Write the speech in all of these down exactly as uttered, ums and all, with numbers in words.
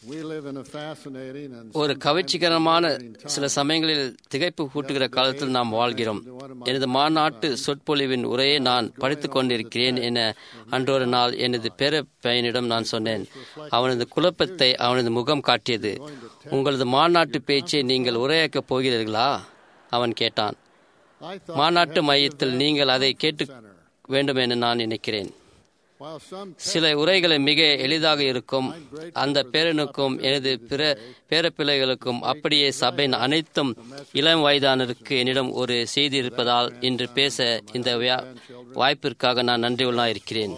ஒரு கவர்ச்சிகரமான சில சமயங்களில் திகைப்பு கூட்டுகிற காலத்தில் நாம் வாழ்கிறோம். எனது மாநாட்டு சொற்பொழிவின் உரையை நான் படித்துக் கொண்டிருக்கிறேன் என அன்றொரு நாள் எனது பேர பையனிடம் நான் சொன்னேன். அவனது குழப்பத்தை அவனது முகம் காட்டியது. உங்களது மாநாட்டு பேச்சை நீங்கள் உரையாக்கப் போகிறீர்களா? அவன் கேட்டான். மாநாட்டு மையத்தில் நீங்கள் அதை கேட்டு வேண்டும் என நான் நினைக்கிறேன். சில உரைகளை மிக எளிதாக இருக்கும். அந்த பேரனுக்கும் எனது பிற பேரப்பிள்ளைகளுக்கும் அப்படியே சபையின் அனைத்தும் இளம் வயதானருக்கு என்னிடம் ஒரு செய்தி இருப்பதால் இன்று பேச இந்த வாய்ப்பிற்காக நான் நன்றியுள்ளா இருக்கிறேன்.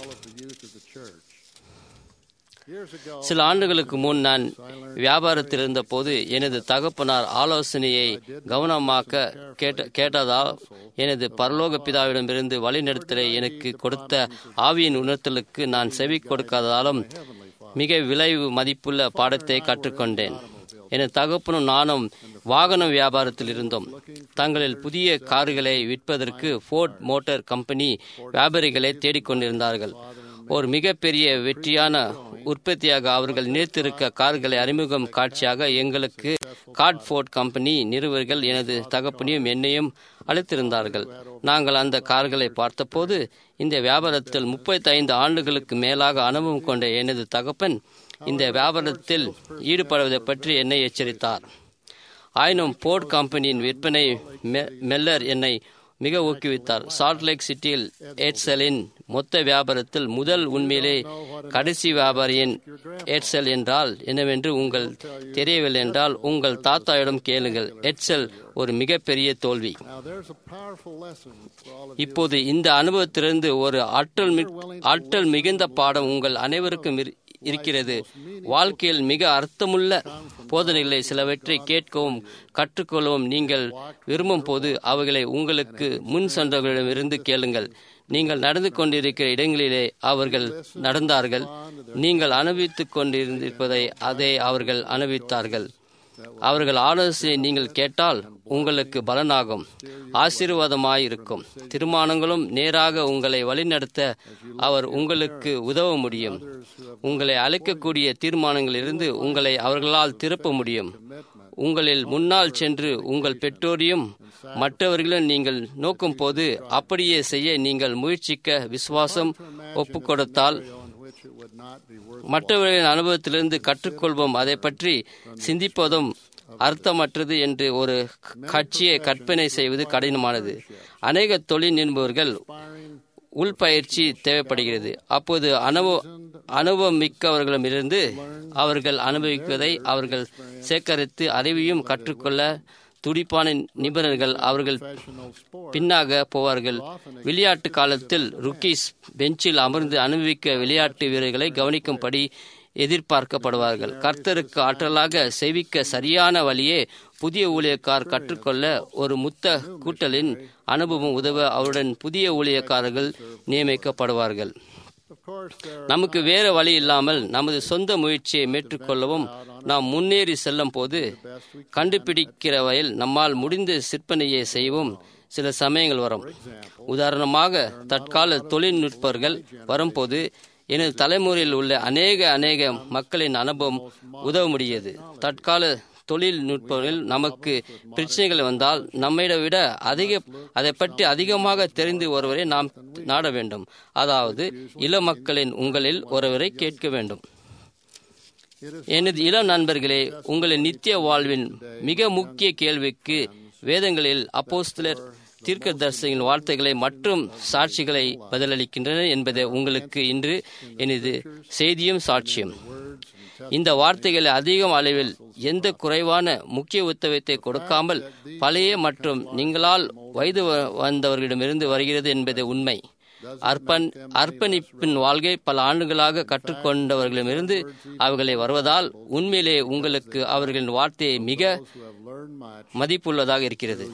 சில ஆண்டுகளுக்கு முன் நான் வியாபாரத்தில் இருந்த போது எனது தகப்பனார் ஆலோசனையை கவனமாக கேட்ட கேட்டதால் எனது பரலோக பிதாவிடமிருந்து வழிநடத்தலை எனக்கு கொடுத்த ஆவியின் உணர்த்தலுக்கு நான் செவி கொடுக்காததாலும் மிக விளைவு மதிப்புள்ள பாடத்தை கற்றுக்கொண்டேன். எனது தகப்பனும் நானும் வாகன வியாபாரத்தில் இருந்தோம். தங்களில் புதிய கார்களை விற்பதற்கு ஃபோர்ட் மோட்டார் கம்பெனி வியாபாரிகளை தேடிக்கொண்டிருந்தார்கள். ஒரு மிகப்பெரிய வெற்றியான உற்பத்தியாக அவர்கள் நிறுத்திருக்க கார்களை அறிமுகம் காட்சியாக எங்களுக்கு கார்ட் ஃபோர்ட் கம்பெனி நிறுவர்கள் எனது தகப்பனையும் என்னையும் அழைத்திருந்தார்கள். நாங்கள் அந்த கார்களை பார்த்தபோது இந்த வியாபாரத்தில் முப்பத்தி ஐந்து ஆண்டுகளுக்கு மேலாக அனுபவம் கொண்ட எனது தகப்பன் இந்த வியாபாரத்தில் ஈடுபடுவதை பற்றி என்னை எச்சரித்தார். ஆயினும் ஃபோர்ட் கம்பெனியின் விற்பனை மெல்லர் என்னை மிக ஊக்குவித்தார். சால்ட் லேக் சிட்டியில் ஏட்செலின் மொத்த வியாபாரத்தில் முதல் உண்மையிலே கடைசி வியாபாரியின் ஏட்செல் என்றால் என்னவென்று உங்கள் தெரியவில்லை என்றால் உங்கள் தாத்தாவிடம் கேளுங்கள். ஏட்செல் ஒரு மிகப்பெரிய தோல்வி. இப்போது இந்த அனுபவத்திலிருந்து ஒரு ஆற்றல் ஆற்றல் மிகுந்த பாடம் உங்கள் அனைவருக்கும் இருக்கிறது. வாழ்க்கையில் மிக அர்த்தமுள்ள போதனைகளை சிலவற்றை கேட்கவும் கற்றுக்கொள்ளவும் நீங்கள் விரும்பும் போது அவைகளை உங்களுக்கு முன் சென்றவர்களிடமிருந்து கேளுங்கள். நீங்கள் நடந்து கொண்டிருக்கிற இடங்களிலே அவர்கள் நடந்தார்கள். நீங்கள் அனுபவித்துக் கொண்டிருப்பதை அதை அவர்கள் அனுபவித்தார்கள். அவர்கள் ஆலோசனை நீங்கள் கேட்டால் உங்களுக்கு பலனாகும், ஆசீர்வாதமாயிருக்கும். தீர்மானங்களும் நேராக உங்களை வழிநடத்த அவர் உங்களுக்கு உதவ முடியும். உங்களை அழைக்கக்கூடிய தீர்மானங்களிலிருந்து உங்களை அவர்களால் திருப்ப முடியும். உங்களில் முன்னால் சென்று உங்கள் பெற்றோரையும் மற்றவர்களும் நீங்கள் நோக்கும் போது அப்படியே செய்ய நீங்கள் முயற்சிக்க விசுவாசம் ஒப்பு கொடுத்தால் மற்றவர்களின் அனுபவத்திலிருந்து கற்றுக்கொள்வோம். அதை பற்றி சிந்திப்பதும் அர்த்தமற்றது என்று ஒரு கட்சியை கற்பனை செய்வது கடினமானது. அநேக தொழில் நிபுணர்கள் உள்பயிற்சி தேவைப்படுகிறது. அப்போது அனுபவ அனுபவம் மிக்கவர்களிடமிருந்து அவர்கள் அனுபவிப்பதை அவர்கள் சேகரித்து அறிவையும் கற்றுக்கொள்ள துடிப்பான நிபுணர்கள் அவர்கள் பின்னாக போவார்கள். விளையாட்டு காலத்தில் ருக்கீஸ் பெஞ்சில் அமர்ந்து அனுபவிக்க விளையாட்டு வீரர்களை கவனிக்கும்படி எதிர்பார்க்கப்படுவார்கள். கர்த்தருக்கு ஆற்றலாக செவிக்க சரியான வழியே புதிய ஊழியக்கார் கற்றுக்கொள்ள ஒரு முத்த கூட்டலின் அனுபவம் உதவ அவருடன் புதிய ஊழியக்காரர்கள் நியமிக்கப்படுவார்கள். நமக்கு வேறு வழி இல்லாமல் நமது சொந்த முயற்சியை மேற்கொள்ளவும் நாம் முன்னேறி செல்லும் போது கண்டுபிடிக்கிற வகையில் நம்மால் முடிந்த சிற்பனையை செய்யவும் சில சமயங்கள் வரும். உதாரணமாக தற்கால தொழில்நுட்பர்கள் வரும்போது எனது தலைமுறையில் உள்ள அநேக அநேக மக்களின் அனுபவம் உதவ முடியாது. தற்கால தொழில்நுட்பங்களில் நமக்கு பிரச்சனைகள் வந்தால் நம்மை விட அதிக அதை பற்றி அதிகமாக தெரிந்து ஒருவரை நாம் நாட வேண்டும். அதாவது இள மக்களின் உங்களில் ஒருவரை கேட்க வேண்டும். எனது இளம் நண்பர்களே, உங்களின் நித்திய வாழ்வின் மிக முக்கிய கேள்விக்கு வேதங்களில் அப்போஸ்தலர் தீர்க்கதரிசிகளின் வார்த்தைகளை மற்றும் சாட்சிகளை பதிலளிக்கின்றன என்பதை உங்களுக்கு இன்று எனது செய்தியும் சாட்சியம். இந்த வார்த்தைகளை அதிகம் அளவில் எந்த குறைவான முக்கியத்துவத்தை கொடுக்காமல் பழைய மற்றும் நீங்களால் வயது வந்தவர்களிடமிருந்து வருகிறது என்பது உண்மை. அர்ப்பன் அர்ப்பணிப்பின் வாழ்க்கை பல ஆண்டுகளாக கற்றுக்கொண்டவர்களிடமிருந்து அவர்களை வருவதால் உண்மையிலே உங்களுக்கு அவர்களின் வார்த்தையை மிக மதிப்புள்ளதாக இருக்கிறது.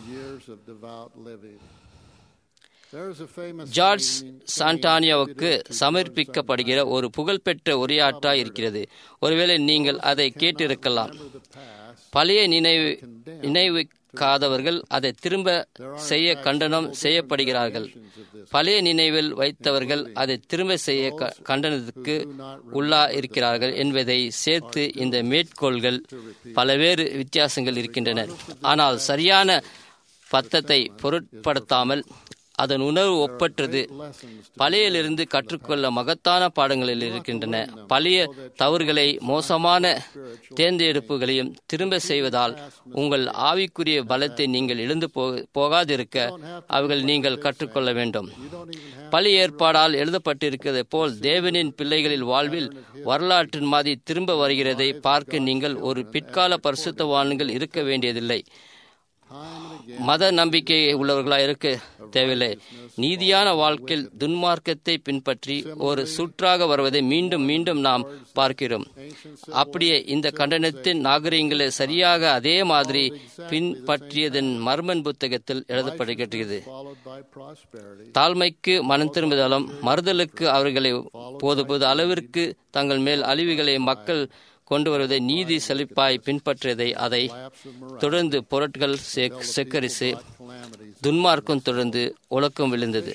ஜார்ஜ் சாண்டானியாவுக்கு சமர்ப்பிக்கப்படுகிற ஒரு புகழ்பெற்ற உரையாற்றாய் இருக்கிறது. ஒருவேளை நீங்கள் அதை கேட்டிருக்கலாம். பழைய நினைவு நினைவு செய்யாதவர்கள் அதை திரும்ப செய்ய கண்டனம் செய்யப்படுகிறார்கள். பழைய நினைவில் வைத்தவர்கள் அதை திரும்ப செய்ய கண்டனத்துக்கு உள்ளா இருக்கிறார்கள் என்பதை சேர்த்து இந்த மேற்கோள்கள் பல்வேறு வித்தியாசங்கள் இருக்கின்றன. ஆனால் சரியான பத்தத்தை பொருட்படுத்தாமல் அதன் உணர்வு ஒப்பற்றது. பழையிலிருந்து கற்றுக்கொள்ள மகத்தான பாடங்களில் இருக்கின்றன. பழைய தவறுகளை மோசமான தேர்ந்தெடுப்புகளையும் திரும்ப செய்வதால் உங்கள் ஆவிக்குரிய பலத்தை நீங்கள் இழந்து போகாதிருக்க அவைகள் நீங்கள் கற்றுக்கொள்ள வேண்டும். பழைய ஏற்பாடால் எழுதப்பட்டிருக்கிறது போல் தேவனின் பிள்ளைகளில் வாழ்வில் வரலாற்றின் மாதிரி திரும்ப வருகிறதை பார்க்க நீங்கள் ஒரு பிற்கால பரிசுத்தவான்கள் இருக்க வேண்டியதில்லை. மத நம்பிக்கை உள்ளவர்களாக இருக்க தேவையில்லை. நீதியான வாழ்க்கையில் துன்மார்க்கத்தை பின்பற்றி ஒரு சுற்றாக வருவதை மீண்டும் மீண்டும் நாம் பார்க்கிறோம். அப்படியே இந்த கண்டனத்தின் நாகரிகங்களை சரியாக அதே மாதிரி பின்பற்றியதன் மர்மன் புத்தகத்தில் எழுதப்படுகிறது. தாழ்மைக்கு மனம் திரும்புதலும் மறுதலுக்கு அவர்களை போதுபோது அளவிற்கு தங்கள் மேல் அழிவுகளை மக்கள் கொண்டு வருவதை நீதி செழிப்பாய் பின்பற்றியதை அதை தொடர்ந்து பொருட்கள் செக்கரிசு துன்மார்க்கம் தொடர்ந்து ஒழுக்கம் விழுந்தது.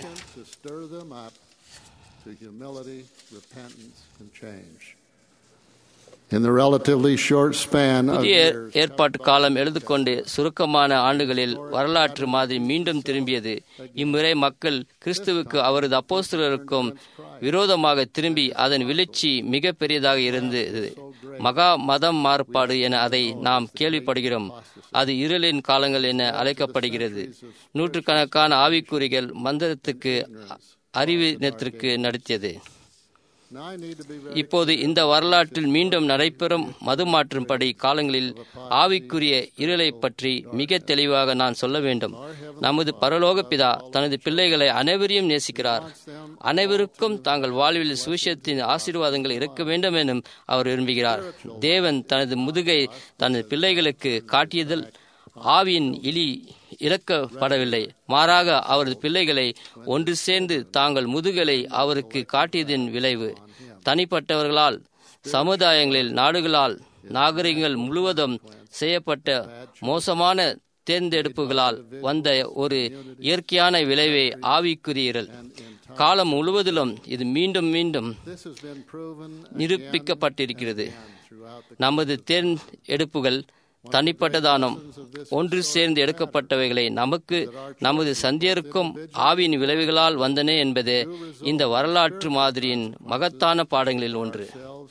புதிய ஏற்பாட்டு காலம் எழுதுகொண்டு சுருக்கமான ஆண்டுகளில் வரலாற்று மாதிரி மீண்டும் திரும்பியது. இம்முறை மக்கள் கிறிஸ்துவுக்கு அவரது அப்போஸ்தலருக்கும் விரோதமாக திரும்பி அதன் விளைச்சி மிக பெரியதாக இருந்தது. மகா மதம் மாறுபாடு என அதை நாம் கேள்விப்படுகிறோம். அது இருளின் காலங்கள் என அழைக்கப்படுகிறது. நூற்றுக்கணக்கான ஆவிக்குறிகள் மந்திரத்துக்கு அறிவினத்திற்கு நடத்தியது. இப்போது இந்த வரலாற்றில் மீண்டும் நடைபெறும் மதுமாற்றும்படி காலங்களில் ஆவிக்குரிய இருளை பற்றி மிக தெளிவாக நான் சொல்ல வேண்டும். நமது பரலோக பிதா தனது பிள்ளைகளை அனைவரையும் நேசிக்கிறார். அனைவருக்கும் தாங்கள் வாழ்வில் சுவிசேஷத்தின் ஆசீர்வாதங்கள் இருக்க வேண்டும் எனும் அவர் விரும்புகிறார். தேவன் தனது முதுகை தனது பிள்ளைகளுக்கு காட்டியதில் ஆவியின் இலி இறக்கப்படவில்லை. மாறாக அவரது பிள்ளைகளை ஒன்று சேர்ந்து தாங்கள் முதுகலை அவருக்கு காட்டியதின் விளைவு. தனிப்பட்டவர்களால், சமுதாயங்களில், நாடுகளால், நாகரிகங்கள் முழுவதும் செய்யப்பட்ட மோசமான தேர்ந்தெடுப்புகளால் வந்த ஒரு இயற்கையான விளைவை ஆவிக்குரியர்கள். காலம் முழுவதிலும் இது மீண்டும் மீண்டும் நிரூபிக்கப்பட்டிருக்கிறது. நமது தேர்ந்தெடுப்புகள் தனிப்பட்டதானும் ஒன்று சேர்ந்து எடுக்கப்பட்டவைகளை நமக்கு நமது சந்தியருக்கும் ஆவியின் விளைவுகளால் வந்தன என்பது இந்த வரலாற்று மாதிரியின் மகத்தான பாடங்களில் ஒன்று.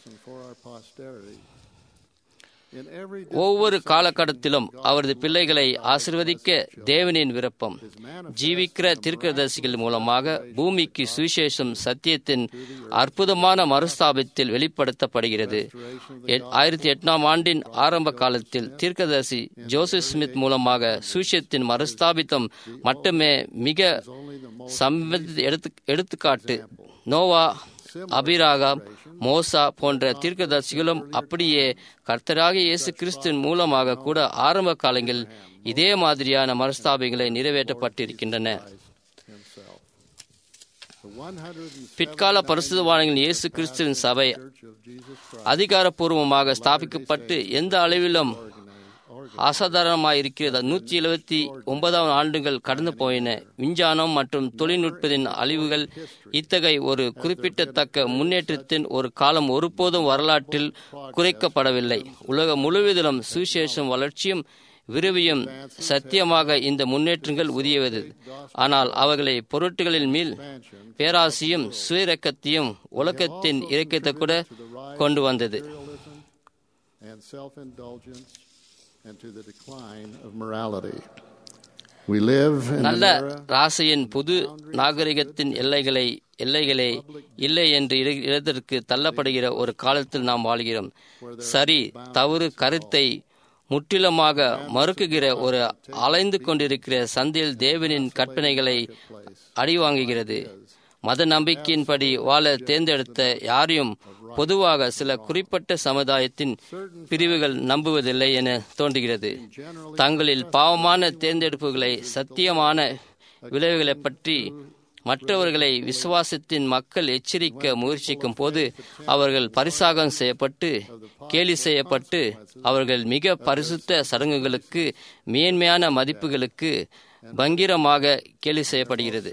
ஒவ்வொரு காலகட்டத்திலும் அவரது பிள்ளைகளை ஆசிர்வதிக்க தேவனின் விருப்பம். ஜீவிக்கிற தீர்க்கதரிசிகள் மூலமாக பூமிக்கு சுவிசேஷம் சத்தியத்தின் அற்புதமான மறுஸ்தாபத்தில் வெளிப்படுத்தப்படுகிறது. ஆயிரத்தி எட்டாம் ஆண்டின் ஆரம்ப காலத்தில் தீர்க்கதரிசி ஜோசப் ஸ்மித் மூலமாக சுவிசேஷத்தின் மறுஸ்தாபித்தம் மட்டுமே மிக சம்பந்த எடுத்துக்காட்டு. நோவா, அபிராகாம், மோசா போன்ற தீர்க்கதரிசிகளும் அப்படியே கர்த்தராகிய இயேசு கிறிஸ்துவின் மூலமாக கூட ஆரம்ப காலங்களில் இதே மாதிரியான மறுஸ்தாபங்களை நிறைவேற்றப்பட்டிருக்கின்றன. பிற்கால பரிசுத்தவான்கள் இயேசு கிறிஸ்துவின் சபை அதிகாரப்பூர்வமாக ஸ்தாபிக்கப்பட்டு எந்த அளவிலும் அசாதாரணமாயிருக்கிறது. நூற்றி எழுபத்தி ஒன்பதாம் ஆண்டுகள் கடந்து போயின. விஞ்ஞானம் மற்றும் தொழில்நுட்பத்தின் அழிவுகள் இத்தகைய ஒரு குறிப்பிடத்தக்க முன்னேற்றத்தின் ஒரு காலம் ஒருபோதும் வரலாற்றில் குறைக்கப்படவில்லை. உலகம் முழுவதிலும் சுவிசேஷம் வளர்ச்சியும் விரைவியும் சத்தியமாக இந்த முன்னேற்றங்கள் உதவியது. ஆனால் அவர்களை பொருட்களின் மேல் பேராசையும் சுயரக்கத்தையும் உலகத்தின் இறக்கத்தை கூட கொண்டு வந்தது. நல்ல ராசையின் புது நாகரிகத்தின் எல்லைகளை எல்லைகளே இல்லை என்று இடத்திற்கு தள்ளப்படுகிற ஒரு காலத்தில் நாம் வாழ்கிறோம். சரி தவறு கருத்தை முற்றிலுமாக மறுக்குகிற ஒரு அலைந்து கொண்டிருக்கிற சந்தையில் தேவனின் கற்பனைகளை அடிவாங்குகிறது. மத நம்பிக்கையின்படி வாழ தேர்ந்தெடுத்த யாரையும் பொதுவாக சில குறிப்பிட்ட சமுதாயத்தின் பிரிவுகள் நம்புவதில்லை என தோன்றுகிறது. தங்களில் பாவமான தேர்ந்தெடுப்புகளை சத்தியமான விளைவுகளை பற்றி மற்றவர்களை விசுவாசத்தின் மக்கள் எச்சரிக்க முயற்சிக்கும் போது அவர்கள் பரிசாகம் செய்யப்பட்டு கேலி செய்யப்பட்டு அவர்கள் மிக பரிசுத்த சடங்குகளுக்கு மேன்மையான மதிப்புகளுக்கு பங்கிரமாக கேலி செய்யப்படுகிறது.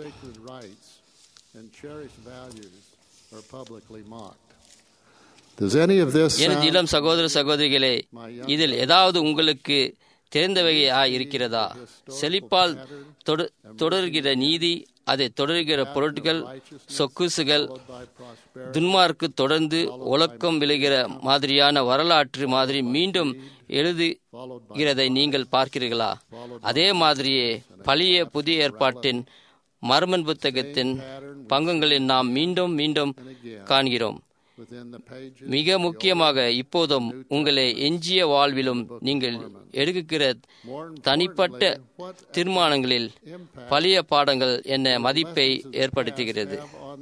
எனது இளம் சகோதர சகோதரிகளே, இதில் ஏதாவது உங்களுக்கு தெரிந்தவையா இருக்கிறதா? செழிப்பால் தொடர்கிற நீதி, அதை தொடர்கிற பொருட்கள், சொக்குசுகள், துன்மார்க்கு தொடர்ந்து ஒழுக்கம் விளைகிற மாதிரியான வரலாற்று மாதிரி மீண்டும் எழுதுகிறதை நீங்கள் பார்க்கிறீர்களா? அதே மாதிரியே பழைய புதிய ஏற்பாட்டின் மர்மன் புத்தகத்தின் பங்கங்களில் நாம் மீண்டும் மீண்டும் காண்கிறோம். மிக முக்கியமாக இப்போதும் உங்களை எஞ்சிய வாழ்விலும் நீங்கள் எடுக்கிற தனிப்பட்ட தீர்மானங்களில் பழைய பாடங்கள் என்ன மதிப்பை ஏற்படுத்துகிறது.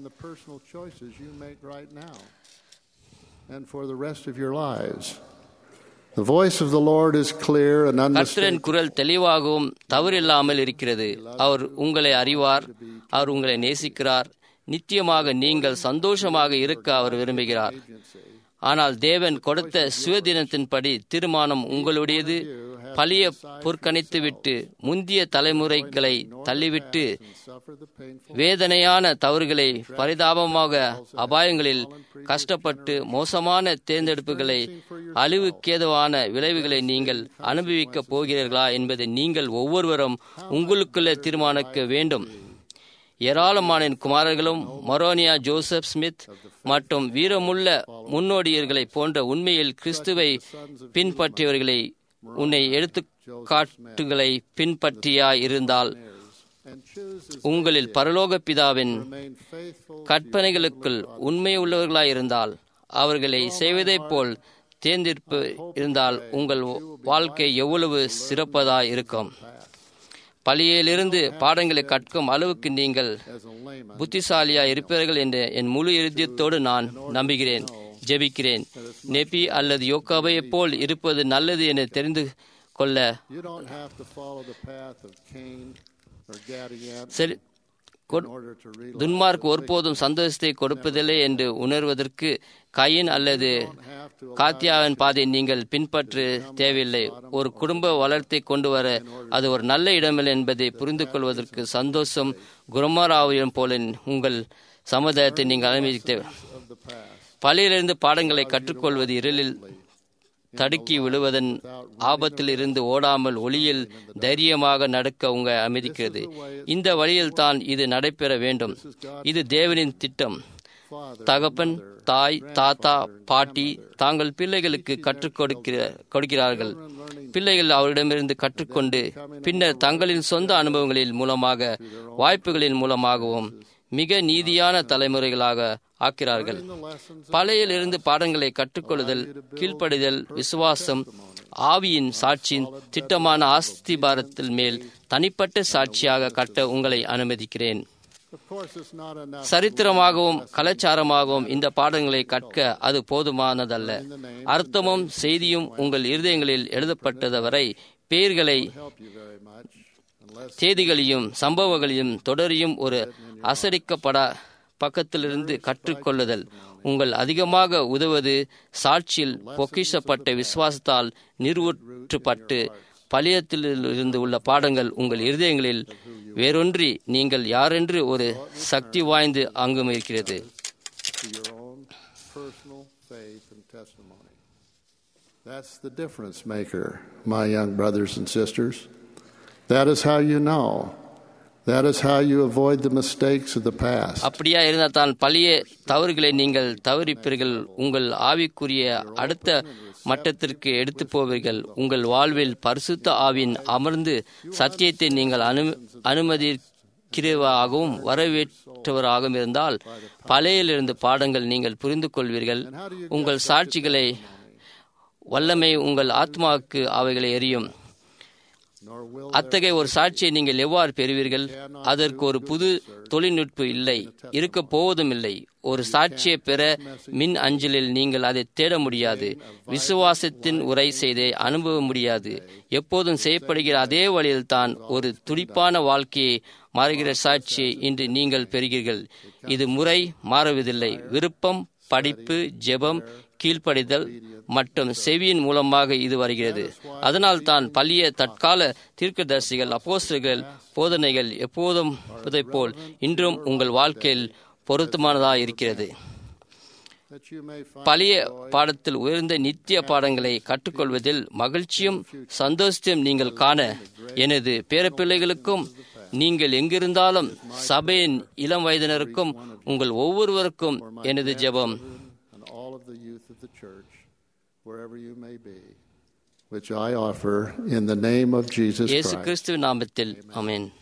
கர்த்தரின் குரல் தெளிவாகவும் தவறில்லாமல் இருக்கிறது. அவர் உங்களை அறிவார், அவர் உங்களை நேசிக்கிறார். நித்தியமாக நீங்கள் சந்தோஷமாக இருக்க அவர் விரும்புகிறார். ஆனால் தேவன் கொடுத்த சுயதினத்தின்படி தீர்மானம் உங்களுடையது. பழைய புறக்கணித்துவிட்டு முந்திய தலைமுறைகளை தள்ளிவிட்டு வேதனையான தவறுகளை பரிதாபமாக அபாயங்களில் கஷ்டப்பட்டு மோசமான தேர்ந்தெடுப்புகளை அழிவுக்கேதுவான விளைவுகளை நீங்கள் அனுபவிக்கப் போகிறீர்களா என்பதை நீங்கள் ஒவ்வொருவரும் உங்களுக்குள்ளே தீர்மானிக்க வேண்டும். ஏராளமான குமாரர்களும் மொரோனியா, ஜோசப் ஸ்மித் மற்றும் வீரமுள்ள முன்னோடியர்களை போன்ற உண்மையில் கிறிஸ்துவை பின்பற்றியவர்களை உன்னை எடுத்துக்காட்டுகளை பின்பற்றியா இருந்தால் உங்களில் பரலோக பிதாவின் கற்பனைகளுக்குள் உண்மை உள்ளவர்களாயிருந்தால் அவர்களை செய்வதைப் போல் தேர்ந்தெடுப்பு இருந்தால் உங்கள் வாழ்க்கை எவ்வளவு சிறப்பதாய் இருக்கும். பள்ளியிலிருந்து பாடங்களை கற்கும் அளவுக்கு நீங்கள் புத்திசாலியா இருப்பீர்கள் என்று என் முழு இறுதியத்தோடு நான் நம்புகிறேன், ஜெபிக்கிறேன். நெபி அல்லது யோக்காபையை போல் இருப்பது நல்லது என தெரிந்து கொள்ள துன்மார்க்கு ஒருபோதும் சந்தோஷத்தை கொடுப்பதில்லை என்று உணர்வதற்கு கயின் அல்லது காத்தியாவின் பாதை நீங்கள் பின்பற்ற தேவையில்லை. ஒரு குடும்ப வளர்த்தை கொண்டு வர அது ஒரு நல்ல இடமில்லை என்பதை புரிந்து கொள்வதற்கு சந்தோஷம் குரமாராவியம் போல உங்கள் சமுதாயத்தை நீங்கள் அனுமதிக்க. பள்ளியிலிருந்து பாடங்களை கற்றுக்கொள்வது இருளில் தடுக்கி விழுவதன் ஆபத்தில் இருந்து ஓடாமல் ஒளியில் தைரியமாக நடக்க உங்க அனுமதிக்கிறது. இந்த வழியில் தான் இது நடைபெற வேண்டும். இது தேவனின் திட்டம். தகப்பன், தாய், தாத்தா, பாட்டி தாங்கள் பிள்ளைகளுக்கு கற்றுக் கொடுக்கிற கொடுக்கிறார்கள். பிள்ளைகள் அவரிடமிருந்து கற்றுக்கொண்டு பின்னர் தங்களின் சொந்த அனுபவங்களின் மூலமாக வாய்ப்புகளின் மூலமாகவும் மிக நீதியான தலைமுறைகளாக ஆக்கிறார்கள். பழையிலிருந்து பாடங்களை கற்றுக்கொள்ளுதல், கீழ்ப்படிதல், விசுவாசம், ஆவியின் சாட்சியின் திட்டமான ஆஸ்திபாரத்தில் மேல் தனிப்பட்ட சாட்சியாக கட்ட உங்களை அனுமதிக்கிறேன். சரித்திரமாகவும் கலாச்சாரமாகவும் இந்த பாடங்களை கற்க அது போதுமானதல்ல. அர்த்தமும் செய்தியும் உங்கள் இருதயங்களில் எழுதப்பட்டது பெயர்களை, தேதிகளையும் சம்பவங்களையும் தொடரையும் ஒரு அசடிக்கப்பட பக்கத்திலிருந்து கற்றுக்கொள்ளுதல் உங்கள் அதிகமாக உதவுவது சாட்சியில் பொக்கிஷப்பட்ட விசுவாசத்தால் நிறுவற்றப்பட்டு பழையத்திலிருந்து உள்ள பாடங்கள் உங்கள் இருதயங்களில் வேறொன்றி நீங்கள் யாரென்று ஒரு சக்தி வாய்ந்து அங்கும் இருக்கிறது. That's the difference maker, my young brothers and sisters. That is how you know. That is how you avoid the mistakes of the past. அப்படியா இருந்தால் தான் பழைய தவறுகளை நீங்கள் தவறிப்பீர்கள். உங்கள் ஆவிக்குரிய அடுத்த மட்டத்திற்கு எடுத்து போவீர்கள். உங்கள் வாழ்வில் பரிசுத்த ஆவின் அமர்ந்து சத்தியத்தை நீங்கள் அனு அனுமதிக்கிறவராகவும் வரவேற்றவராகவும் இருந்தால் பழையிலிருந்து பாடங்கள் நீங்கள் புரிந்து கொள்வீர்கள். உங்கள் சாட்சிகளை வல்லமை உங்கள் ஆத்மாவுக்கு அவைகளை எரியும். அத்தகைய ஒரு சாட்சியை நீங்கள் எவ்வாறு பெறுவீர்கள்? அதற்கு ஒரு புது தொழில்நுட்பம் இல்லை, இருக்க போவதும் இல்லை. ஒரு சாட்சியை பெற மின் அஞ்சலில் நீங்கள் அதை தேட முடியாது. விசுவாசத்தின் உரை செய்தே அனுபவ முடியாது. எப்போதும் செய்யப்படுகிற அதே வழியில் தான் ஒரு துடிப்பான வாழ்க்கையை மாறுகிற சாட்சியை இன்று நீங்கள் பெறுகிறீர்கள். இது முறை மாறுவதில்லை. விருப்பம், படிப்பு, ஜெபம், கீழ்ப்படிதல் மற்றும் செவியின் மூலமாக இது வருகிறது. அதனால் தான் பழைய தற்கால தீர்க்கதரிசிகள், அப்போஸ்தலர்கள் போதனைகள் எப்போதும் போல் இன்றும் உங்கள் வாழ்க்கையில் பொருத்தமானதாக இருக்கிறது. பழைய பாடத்தில் உயர்ந்த நித்திய பாடங்களை கற்றுக்கொள்வதில் மகிழ்ச்சியும் சந்தோஷத்தையும் நீங்கள் காண எனது பேரப்பிள்ளைகளுக்கும் நீங்கள் எங்கிருந்தாலும் சபையின் இளம் வயதினருக்கும் உங்கள் ஒவ்வொருவருக்கும் எனது ஜெபம். Which I offer in the name of Jesus இயேசு Christ. கிறிஸ்துவின் நாமத்தில் ஆமென்.